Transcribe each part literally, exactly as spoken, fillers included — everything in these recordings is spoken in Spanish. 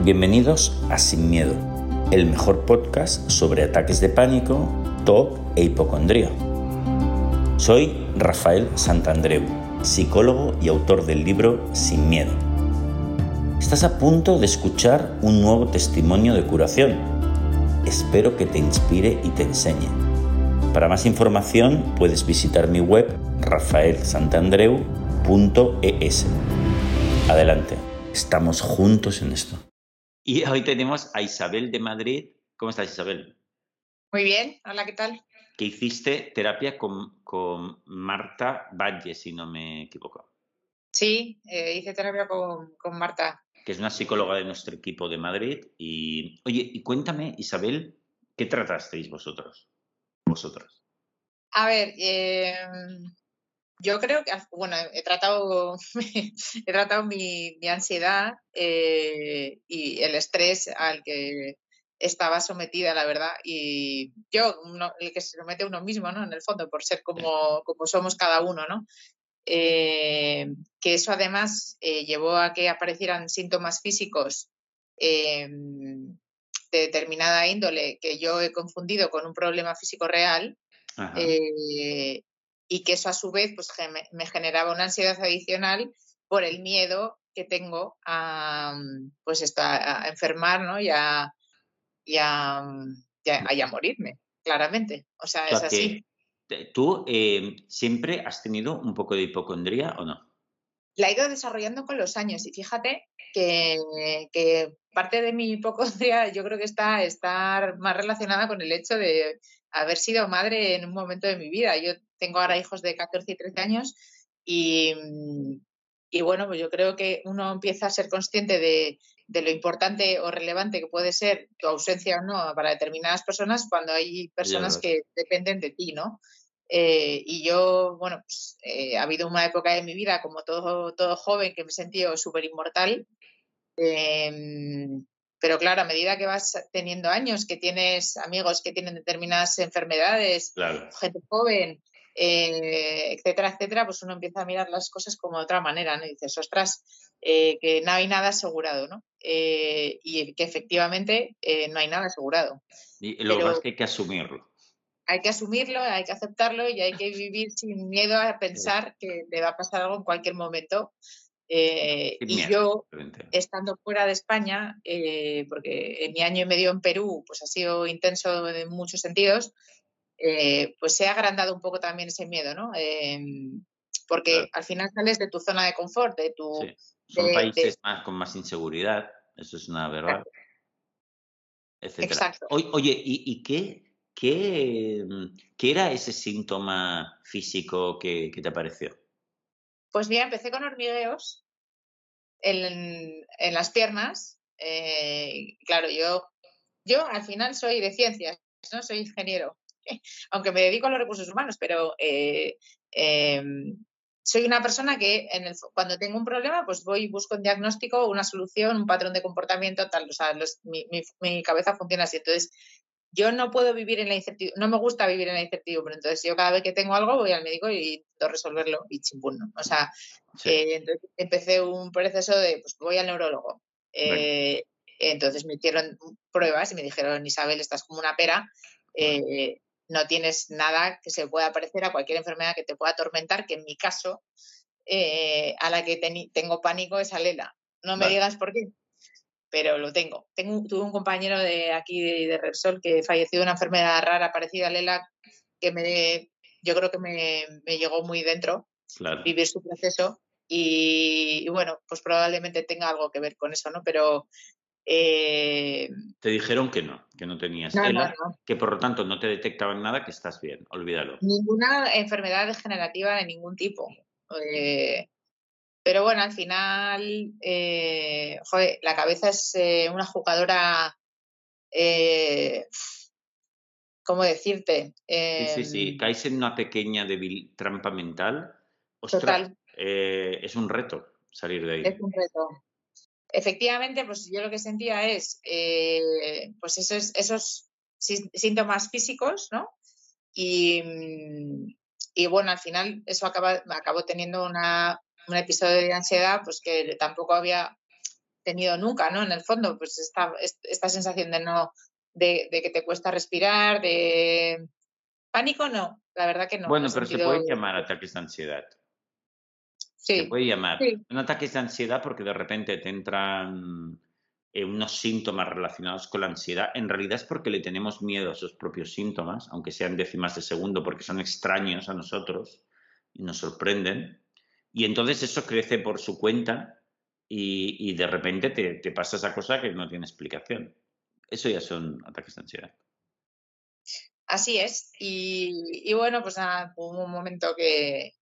Bienvenidos a Sin Miedo, el mejor podcast sobre ataques de pánico, T O C e hipocondría. Soy Rafael Santandreu, psicólogo y autor del libro Sin Miedo. Estás a punto de escuchar un nuevo testimonio de curación. Espero que te inspire y te enseñe. Para más información puedes visitar mi web rafael santandreu punto e s. Adelante, estamos juntos en esto. Y hoy tenemos a Isabel de Madrid. ¿Cómo estás, Isabel? Muy bien, hola, ¿qué tal? Que hiciste terapia con, con Marta Valle, si no me equivoco. Sí, eh, hice terapia con, con Marta. Que es una psicóloga de nuestro equipo de Madrid. Y, oye, y cuéntame, Isabel, ¿qué tratasteis vosotros? Vosotros. A ver, eh, yo creo que, bueno, he tratado, he tratado mi, mi ansiedad eh, y el estrés al que estaba sometida, la verdad. Y yo, uno, el que se somete uno mismo, ¿no? En el fondo, por ser como, como somos cada uno, ¿no? Eh, que eso además eh, llevó a que aparecieran síntomas físicos eh, de determinada índole que yo he confundido con un problema físico real. Eh, y que eso a su vez pues, me, me generaba una ansiedad adicional por el miedo que tengo a, pues esto, a, a enfermar, ¿no? y, a, y, a, y, a, y a morirme, claramente. O sea, O sea es así. que ¿tú eh, siempre has tenido un poco de hipocondría o no? La he ido desarrollando con los años y fíjate que, que parte de mi hipocondría yo creo que está estar más relacionada con el hecho de haber sido madre en un momento de mi vida. Yo tengo ahora hijos de catorce y trece años y, y bueno, pues yo creo que uno empieza a ser consciente de, de lo importante o relevante que puede ser tu ausencia o no para determinadas personas cuando hay personas que dependen de ti, ¿no? Eh, y yo, bueno, pues eh, ha habido una época de mi vida, como todo, todo joven, que me he sentido súper inmortal. Eh, pero claro, a medida que vas teniendo años, que tienes amigos que tienen determinadas enfermedades, Claro. gente joven, eh, etcétera, etcétera, pues uno empieza a mirar las cosas como de otra manera, ¿no? Y dices, ostras, eh, que no hay nada asegurado, ¿no? Eh, y que efectivamente eh, no hay nada asegurado. Y lo que pasa es que hay que asumirlo. Hay que asumirlo, hay que aceptarlo y hay que vivir sin miedo a pensar que le va a pasar algo en cualquier momento. Eh, Sin y miedo, yo, simplemente. estando fuera de España, eh, porque en mi año y medio en Perú pues ha sido intenso en muchos sentidos, eh, pues se ha agrandado un poco también ese miedo, ¿no? Eh, porque Claro. al final sales de tu zona de confort, de tu... Sí. Son de- países de- más, con más inseguridad, eso es una verdad, etcétera. Exacto. Oye, oye, ¿y, y qué, qué, mm, qué era ese síntoma físico que, que te apareció? Pues mira, empecé con hormigueos en, en las piernas. Eh, claro, yo Yo al final soy de ciencias, no soy ingeniero, aunque me dedico a los recursos humanos, pero eh, eh, soy una persona que en el, cuando tengo un problema, pues voy y busco un diagnóstico, una solución, un patrón de comportamiento, tal. O sea, los, mi, mi, mi cabeza funciona así. Entonces, yo no puedo vivir en la incertidumbre, no me gusta vivir en la incertidumbre. Entonces, yo cada vez que tengo algo voy al médico y intento resolverlo y chimpún, ¿no? O sea, Sí. eh, entonces empecé un proceso de, pues voy al neurólogo. Eh, entonces me hicieron pruebas y me dijeron, Isabel, estás como una pera, eh, no tienes nada que se pueda parecer a cualquier enfermedad que te pueda atormentar, que en mi caso, eh, a la que ten- tengo pánico es a Lela. No me Vale. digas por qué, pero lo tengo. tengo tuve un compañero de aquí de, de Repsol que falleció de una enfermedad rara parecida a Lela, que me, yo creo que me, me llegó muy dentro Claro. vivir su proceso y, y bueno, pues probablemente tenga algo que ver con eso, ¿no? Pero eh, Te dijeron que no, que no tenías no, no, ELA, no. que por lo tanto no te detectaban nada, que estás bien, olvídalo. Ninguna enfermedad degenerativa de ningún tipo. Eh, pero bueno, al final, eh, joder, la cabeza es eh, una jugadora, eh, ¿cómo decirte? Sí, sí, Eh, sí, caes en una pequeña débil trampa mental. Ostras, total, eh, es un reto salir de es ahí. un reto. Efectivamente, pues yo lo que sentía es, eh, pues esos, esos sí- síntomas físicos, ¿no? Y, y bueno, al final eso acaba, acabó teniendo una, un episodio de ansiedad, pues que tampoco había, tenido nunca, ¿no? En el fondo, pues esta, esta sensación de no, de, de que te cuesta respirar, de pánico, no, la verdad que no, no he Bueno, pero se sentido. puede llamar ataques de ansiedad. Se Sí, puede llamar sí, un ataque de ansiedad porque de repente te entran eh, unos síntomas relacionados con la ansiedad. En realidad es porque le tenemos miedo a esos propios síntomas, aunque sean décimas de segundo, porque son extraños a nosotros y nos sorprenden. Y entonces eso crece por su cuenta y, y de repente te, te pasa esa cosa que no tiene explicación. Eso ya son ataques de ansiedad. así es. Y, y bueno, pues nada, hubo un momento que,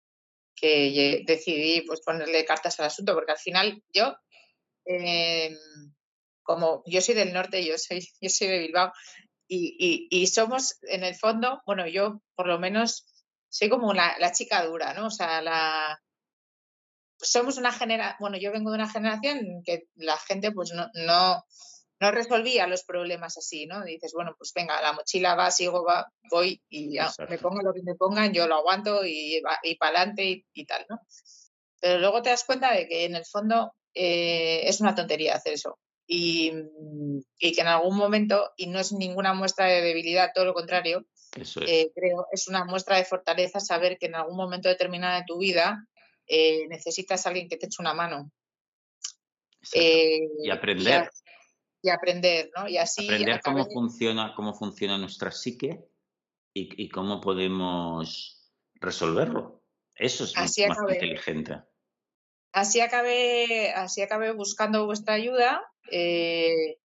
que decidí pues ponerle cartas al asunto, porque al final yo, eh, como yo soy del norte, yo soy, yo soy de Bilbao, y, y, y somos en el fondo, bueno, yo por lo menos soy como la, la chica dura, ¿no? O sea, la, somos una generación, bueno, yo vengo de una generación en que la gente pues no, no, no resolvía los problemas así, ¿no? Dices, bueno, pues venga, la mochila va, sigo, va, voy y ya, me Exacto. pongo lo que me pongan, yo lo aguanto y, y para adelante y, y, tal, ¿no? Pero luego te das cuenta de que en el fondo eh, es una tontería hacer eso. Y, y, que en algún momento, y no es ninguna muestra de debilidad, todo lo contrario, Eso es. eh, creo es una muestra de fortaleza saber que en algún momento determinado de tu vida eh, necesitas a alguien que te eche una mano. Exacto. Eh, Y y, a, aprender. y, aprender, ¿no? Y así Aprender acabé. cómo funciona, cómo funciona nuestra psique y, y cómo podemos resolverlo. Eso es mucho Así más acabé. inteligente. Así acabé, así acabé buscando vuestra ayuda. Eh,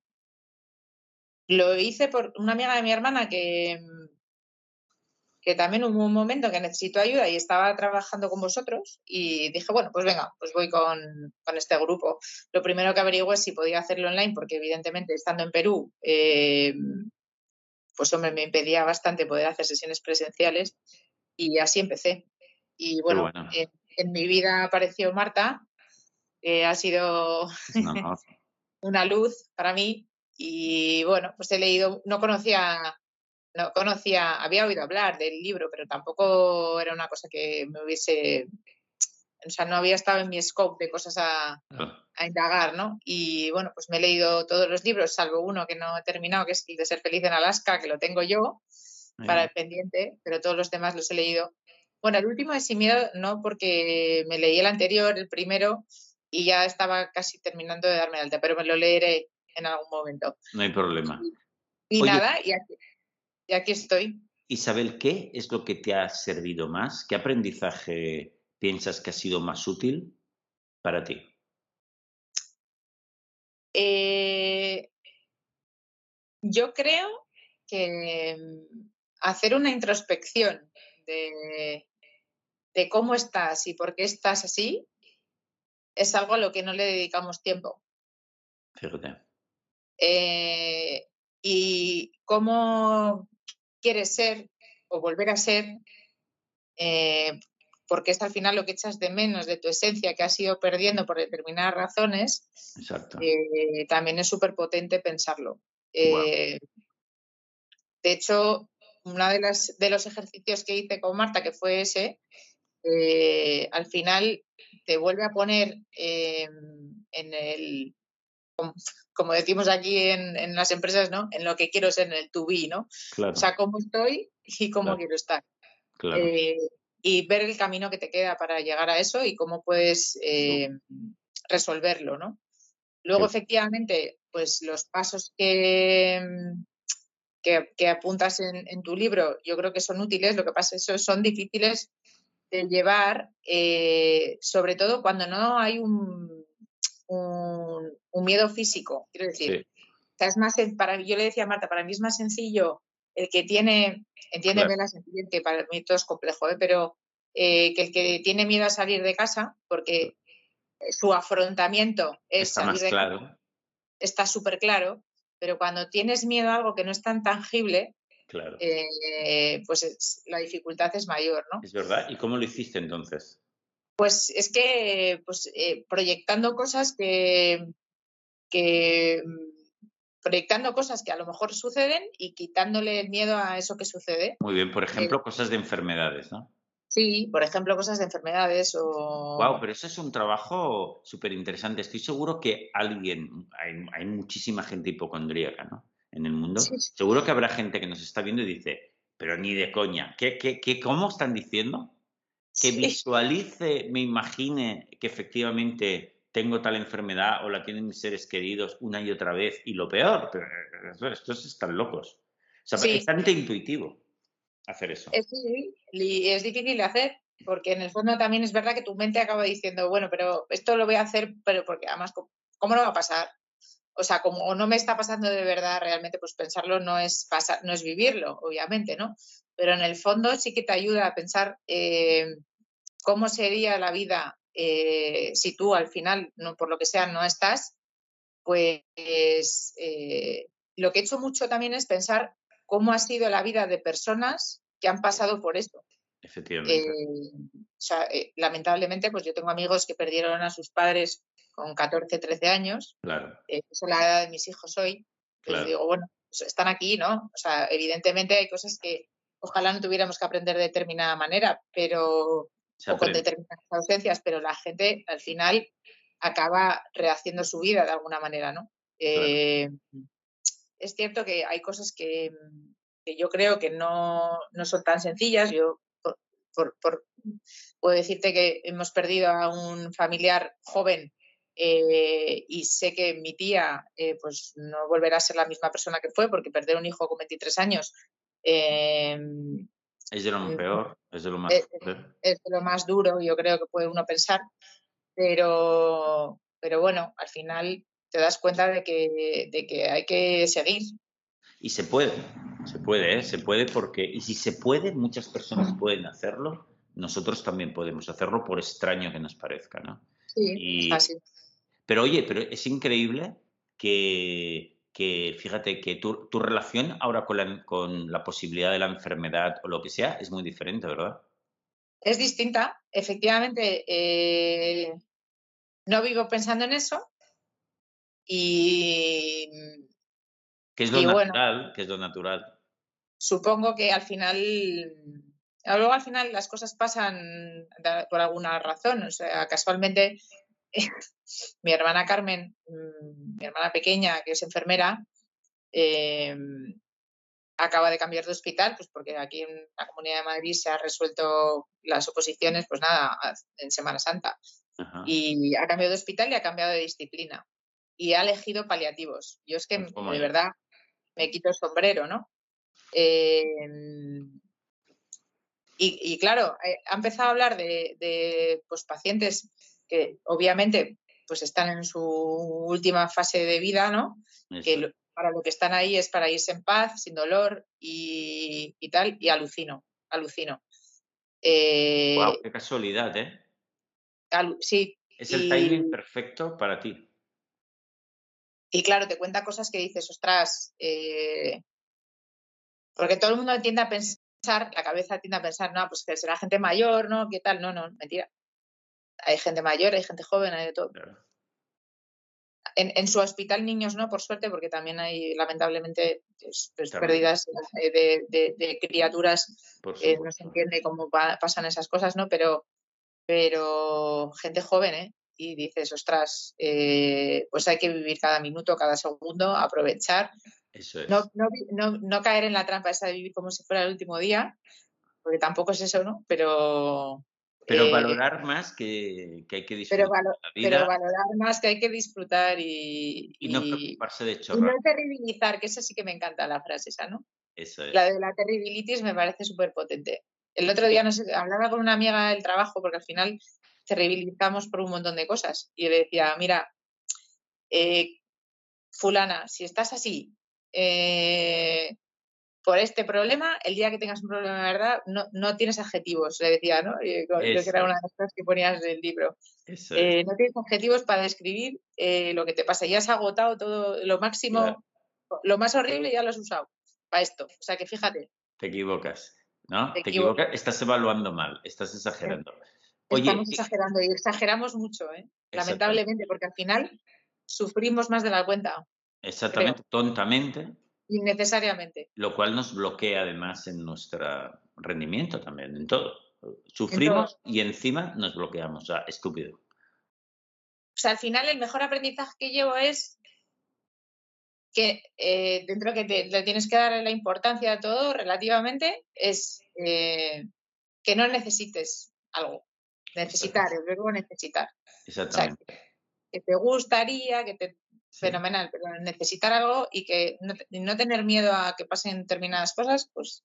lo hice por una amiga de mi hermana que, que también hubo un momento que necesitó ayuda y estaba trabajando con vosotros y dije, bueno, pues venga, pues voy con, con este grupo. Lo primero que averigué es si podía hacerlo online, porque evidentemente estando en Perú, eh, pues hombre, me impedía bastante poder hacer sesiones presenciales y así empecé. Y Qué bueno, bueno. en, en mi vida apareció Marta, que ha sido Es un honor. una luz para mí y bueno, pues he leído, no conocía no conocía, había oído hablar del libro, pero tampoco era una cosa que me hubiese, o sea, no había estado en mi scope de cosas a, Claro. a indagar, ¿no? Y bueno, pues me he leído todos los libros, salvo uno que no he terminado, que es el de Ser feliz en Alaska, que lo tengo yo para Bien. el pendiente, pero todos los demás los he leído. Bueno, el último de Sin Miedo no, porque me leí el anterior, el primero, y ya estaba casi terminando de darme de alta, pero me lo leeré en algún momento. No hay problema. Y, y Oye, nada, y aquí, y aquí estoy. Isabel, ¿qué es lo que te ha servido más? ¿Qué aprendizaje piensas que ha sido más útil para ti? Eh, yo creo que mm, hacer una introspección de, de cómo estás y por qué estás así es algo a lo que no le dedicamos tiempo. Fíjate. Eh, y cómo quieres ser o volver a ser, eh, porque es al final lo que echas de menos de tu esencia que has ido perdiendo por determinadas razones, Exacto. eh, también es súper potente pensarlo. Wow. Eh, de hecho, uno de, las, de los ejercicios que hice con Marta, que fue ese, eh, al final te vuelve a poner eh, en el, como decimos aquí en, en, las empresas, ¿no? En lo que quiero ser, en el to be, ¿no? O Claro, sea, cómo estoy y cómo claro, quiero estar. claro. Eh, y ver el camino que te queda para llegar a eso y cómo puedes eh, resolverlo, ¿no? Luego, Qué- efectivamente, pues los pasos que, que, que apuntas en, en, tu libro, yo creo que son útiles, lo que pasa es que son difíciles de llevar, eh, sobre todo cuando no hay un, un, un miedo físico, quiero decir. Sí, O sea, es más, para, yo le decía a Marta, para mí es más sencillo el que tiene, entiéndeme claro, la sencillez, que para mí todo es complejo, ¿eh? Pero eh, que el que tiene miedo a salir de casa, porque su afrontamiento es está salir más de casa, claro, está súper claro, pero cuando tienes miedo a algo que no es tan tangible, claro. eh, pues es, la dificultad es mayor, ¿no? Es verdad. ¿Y cómo lo hiciste entonces? Pues es que pues, eh, proyectando cosas que, que proyectando cosas que a lo mejor suceden y quitándole el miedo a eso que sucede. Muy bien, por Eh, ejemplo, cosas de enfermedades, ¿no? Sí, por ejemplo, cosas de enfermedades Guau, o... pero eso es un trabajo súper interesante. Estoy seguro que alguien, hay, hay muchísima gente hipocondríaca, ¿no? En el mundo. Sí, sí, Seguro que habrá gente que nos está viendo y dice, pero ni de coña, ¿qué, qué, qué, cómo están diciendo? Que sí, visualice, me imagine que efectivamente tengo tal enfermedad o la tienen mis seres queridos una y otra vez. Y lo peor, pero esto- estos están locos. O sea, es sí, bastante intuitivo hacer eso. es, sí, y es difícil de hacer, porque en el fondo también es verdad que tu mente acaba diciendo, bueno, pero esto lo voy a hacer, pero porque además, ¿cómo, cómo no va a pasar? O sea, como o no me está pasando de verdad realmente, pues pensarlo no es pasar, no es vivirlo, obviamente, ¿no? Pero en el fondo sí que te ayuda a pensar eh, cómo sería la vida eh, si tú al final, no, por lo que sea, no estás, pues eh, lo que he hecho mucho también es pensar cómo ha sido la vida de personas que han pasado por esto. Efectivamente. Eh, o sea, eh, lamentablemente, pues yo tengo amigos que perdieron a sus padres con catorce, trece años, Claro, eh, esa es la edad de mis hijos hoy. Entonces claro. digo, bueno, pues están aquí, ¿no? O sea, evidentemente hay cosas que ojalá no tuviéramos que aprender de determinada manera, pero, Se o con aprende. determinadas ausencias, pero la gente al final acaba rehaciendo su vida de alguna manera, ¿no? Claro. Eh, es cierto que hay cosas que, que yo creo que no, no, son tan sencillas. Yo por, por, por, puedo decirte que hemos perdido a un familiar joven eh, y sé que mi tía eh, pues no volverá a ser la misma persona que fue, porque perder un hijo con veintitrés años eh, Es de lo peor, es de lo más es, fuerte. es de lo más duro, yo creo que puede uno pensar, pero, pero bueno, al final te das cuenta de que, de que hay que seguir. Y se puede, se puede, ¿eh? Se puede porque, y si se puede, muchas personas pueden hacerlo, nosotros también podemos hacerlo por extraño que nos parezca, ¿no? Sí, es Y, así. pero oye, pero es increíble que, que fíjate, que tu, tu relación ahora con la, con la posibilidad de la enfermedad o lo que sea es muy diferente, ¿verdad? Es distinta, efectivamente. Eh, no vivo pensando en eso y, Que es lo y bueno, natural, que es lo natural. supongo que al final, luego al final las cosas pasan da- por alguna razón. O sea, casualmente mi hermana Carmen, mm, mi hermana pequeña, que es enfermera, eh, acaba de cambiar de hospital, pues porque aquí en la Comunidad de Madrid se han resuelto las oposiciones, pues nada, en Semana Santa. Ajá. Y ha cambiado de hospital y ha cambiado de disciplina. Y ha elegido paliativos. Yo es que Pues como de yo. verdad me quito el sombrero, ¿no? Eh, y, y, claro, eh, ha empezado a hablar de, de pues, pacientes que obviamente pues están en su última fase de vida, ¿no? Que Eso. lo, para lo que están ahí es para irse en paz, sin dolor y, y tal, y alucino, alucino. Wow, Eh, qué casualidad, ¿eh? alu sí, Es el timing y, perfecto para ti. y, claro, te cuenta cosas que dices, ostras, eh, porque todo el mundo tiende a pensar, la cabeza tiende a pensar, no, pues que será gente mayor, ¿no? ¿Qué tal? No, no, mentira. Hay gente mayor, hay gente joven, hay de todo. Claro. En, en su hospital niños no, por suerte, porque también hay lamentablemente pues, pues, También, pérdidas eh, de, de, de, criaturas, por eh, no se supuesto. entiende cómo pa pasan esas cosas, ¿no? Pero, pero gente joven, ¿eh? Y dices, ostras, eh, pues hay que vivir cada minuto, cada segundo, aprovechar, Eso no, es. no, no, no caer en la trampa esa de vivir como si fuera el último día, porque tampoco es eso, ¿no? Pero, Pero eh, valorar más que, que hay que pero, disfrutar valo, la pero vida valorar más que hay que disfrutar y, y no y, preocuparse de y no chorrar. terribilizar, que esa sí que me encanta la frase esa, ¿no? Eso La es. de la terribilitis me parece súper potente. El otro día Oye, no sé, hablaba con una amiga del trabajo porque al final terribilizamos por un montón de cosas y yo le decía, mira, eh, fulana, si estás así eh, por este problema, el día que tengas un problema de verdad, no, no tienes adjetivos, le decía, ¿no? Y creo que eso era una es. de las cosas que ponías del libro. Eso es. Eh, no tienes adjetivos para describir eh, lo que te pasa. Ya has agotado todo lo Claro. máximo, lo más horrible ya lo has usado para esto. O sea que fíjate, Te equivocas, te ¿no? Te equivocas. equivocas, estás evaluando mal, estás ¿Eh? exagerando. Oye, Estamos ¿qué- exagerando y exageramos mucho, ¿eh? exactamente, Lamentablemente, porque al final sufrimos más de la cuenta, creo, exactamente, tontamente, innecesariamente. lo cual nos bloquea además en nuestro rendimiento también, en todo. Sufrimos Entonces, y encima nos bloqueamos. O sea, estúpido. o sea, al final el mejor aprendizaje que llevo es que eh, dentro que te, le tienes que dar la importancia a todo relativamente, es eh, que no necesites algo. Necesitar, el verbo necesitar. O sea, Exactamente. que te gustaría, que te... Sí. Fenomenal, pero necesitar algo y que no, no tener miedo a que pasen determinadas cosas, pues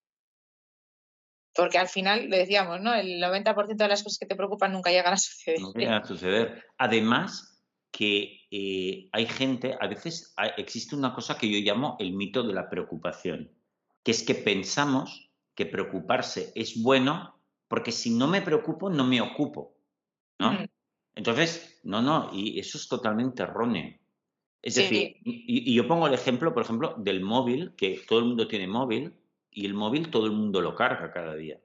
porque al final, le decíamos, ¿no? El noventa por ciento de las cosas que te preocupan nunca llegan a suceder. No viene a suceder. Además, que eh, hay gente, a veces hay- existe una cosa que yo llamo el mito de la preocupación, que es que pensamos que preocuparse es bueno porque si no me preocupo, no me ocupo, Mm, ¿no? Entonces, no, no, y eso es totalmente erróneo. Es decir, sí, y, y yo pongo el ejemplo, por ejemplo, del móvil, que todo el mundo tiene móvil y el móvil todo el mundo lo carga cada día.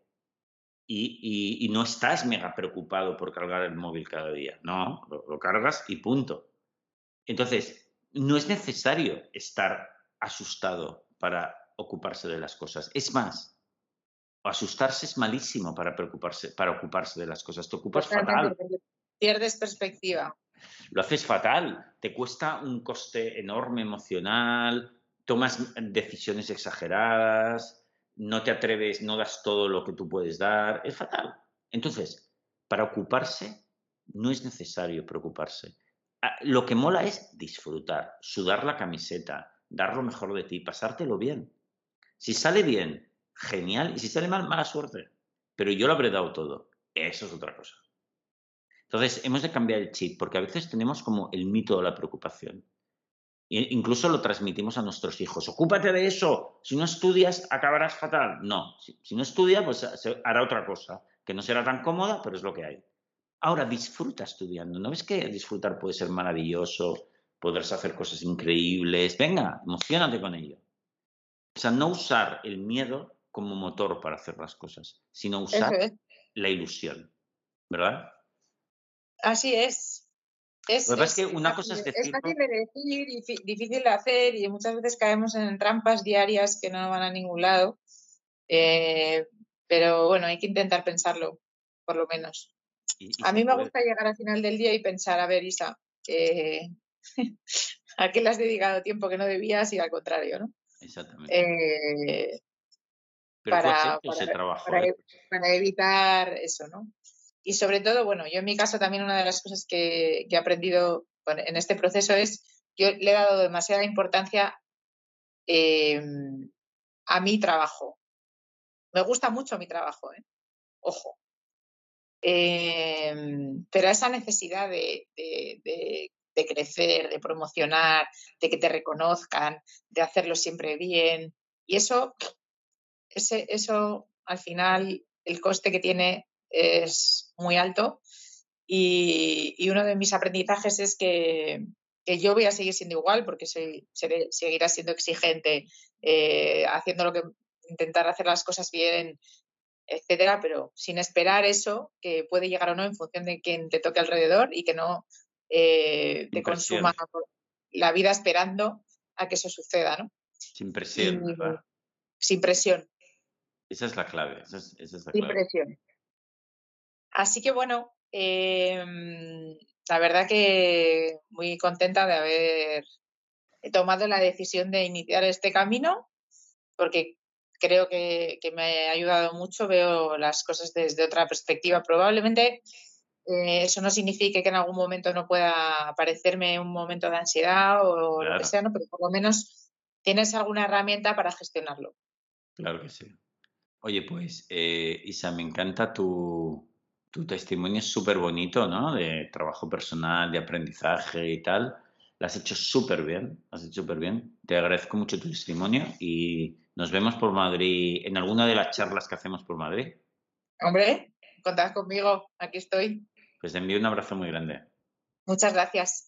Y, y- y no estás mega preocupado por cargar el móvil cada día. No, lo, lo cargas y punto. Entonces, no es necesario estar asustado para ocuparse de las cosas. Es más, asustarse es malísimo para preocuparse, para ocuparse de las cosas. Te ocupas totalmente, fatal. porque pierdes perspectiva. Lo haces fatal. Te cuesta un coste enorme emocional, tomas decisiones exageradas, no te atreves, no das todo lo que tú puedes dar. Es fatal. Entonces, para ocuparse, no es necesario preocuparse. Ah, Lo que mola es disfrutar, sudar la camiseta, dar lo mejor de ti, pasártelo bien. Si sale bien, genial. Y si sale mal, mala suerte. Pero yo lo habré dado todo. Eso es otra cosa. Entonces, hemos de cambiar el chip, porque a veces tenemos como el mito de la preocupación. E incluso lo transmitimos a nuestros hijos. Ocúpate de eso. Si no estudias, acabarás fatal. No, si, si no estudia, pues se hará otra cosa, que no será tan cómoda, pero es lo que hay. Ahora, disfruta estudiando. ¿No ves que disfrutar puede ser maravilloso? Podrás hacer cosas increíbles. Venga, emocionate con ello. O sea, no usar el miedo como motor para hacer las cosas, sino usar Eso es. la ilusión, ¿verdad? Así es. Lo Es, que pasa es es, que una cosa fácil, es de- es decirlo. fácil de decir y fi- difícil de hacer y muchas veces caemos en trampas diarias que no van a ningún lado. Eh, pero bueno, hay que intentar pensarlo, por lo menos. Y, y A se mí me puede. gusta llegar al final del día y pensar, a ver, Isa, eh, ¿a qué le has dedicado tiempo que no debías y al contrario, ¿no? Exactamente. Eh, Pero tú has para, hecho para, ese trabajo, para, ¿eh? para evitar eso, ¿no? Y sobre todo, bueno, yo en mi caso también una de las cosas que, que he aprendido bueno, en este proceso es, yo le he dado demasiada importancia eh, a mi trabajo. Me gusta mucho mi trabajo, ¿eh? Ojo. Eh, pero esa necesidad de, de, de, de crecer, de promocionar, de que te reconozcan, de hacerlo siempre bien, y eso, ese, eso al final, el coste que tiene es muy alto. Y, y uno de mis aprendizajes es que, que, yo voy a seguir siendo igual, porque soy, seré, seguirá siendo exigente, eh, haciendo lo que intentar hacer las cosas bien, etcétera, pero sin esperar eso, que puede llegar o no en función de quién te toque alrededor y que no eh, te Sin presión. consuma la vida esperando a que eso suceda, ¿no? Sin Y presión, ¿verdad? sin presión, Esa es la clave. Esa es, esa es la sin clave. presión. Así que bueno, eh, la verdad que muy contenta de haber tomado la decisión de iniciar este camino, porque creo que, que me ha ayudado mucho, veo las cosas desde otra perspectiva. Probablemente eh, eso no signifique que en algún momento no pueda aparecerme un momento de ansiedad o lo que Claro, sea, ¿no? Pero por lo menos tienes alguna herramienta para gestionarlo. claro que sí. Oye, pues, eh, Isa, me encanta tu, tu testimonio, es súper bonito, ¿no? De trabajo personal, de aprendizaje y tal. Lo has hecho súper bien, lo has hecho súper bien. Te agradezco mucho tu testimonio y nos vemos por Madrid, en alguna de las charlas que hacemos por Madrid. Hombre, contad conmigo, aquí estoy. Pues te envío un abrazo muy grande. Muchas gracias.